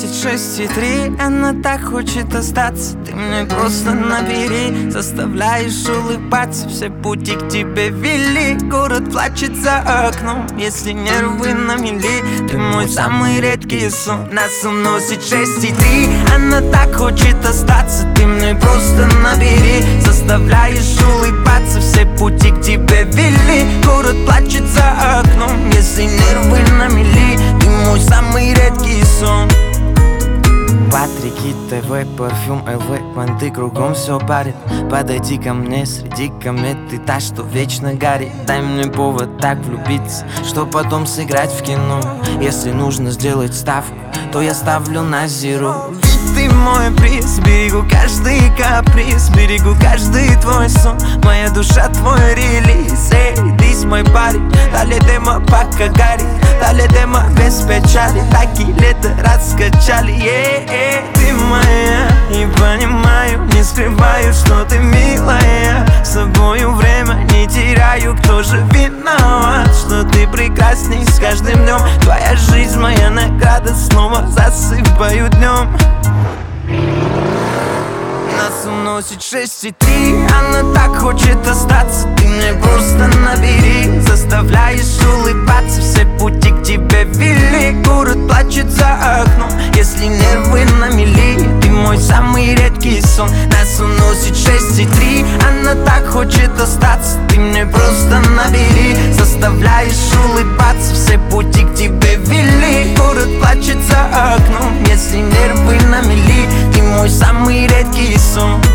носит 6,3. Она так хочет остаться, ты мне просто набери. Заставляешь улыбаться, все пути к тебе вели. Город плачет за окном, если нервы на мели. Ты мой самый редкий сон. Нас уносит 6,3. Она так хочет остаться, ты мне просто набери. Заставляешь улыбаться, все пути к тебе вели. Город плачет за окном, если нервы на мели. Ты мой самый редкий сон. Патрики, ТВ, парфюм, ЛВ, понты кругом все парит. Подойди ко мне среди комет, ты та, что вечно горит. Дай мне повод так влюбиться, что потом сыграть в кино. Если нужно сделать ставку, то я ставлю на зеро. Ведь ты мой приз, берегу каждый каприз, берегу каждый твой сон. Моя душа твой релиз, эй, ты мой парень. Дали демо пока горит, дали демо без печали. Такие лето раскачали, ты моя. И понимаю, не скрываю, что ты милая. С тобою время не теряю, кто же виноват, что ты прекрасней с каждым днем. Твоя жизнь, моя награда, снова засыпаю днем. Нас уносит 6,3. Она так хочет остаться, ты мне просто набери. Заставляешь улыбаться, все пути к тебе вели. Город плачет за окном, если нервы на мели. Ты мой самый редкий сон. Нас уносит 6,3. Она так хочет остаться, ты мне просто набери. Заставляешь улыбаться, все пути к тебе вели. Город плачет за окном, если нервы на мели. Ты мой самый редкий сон.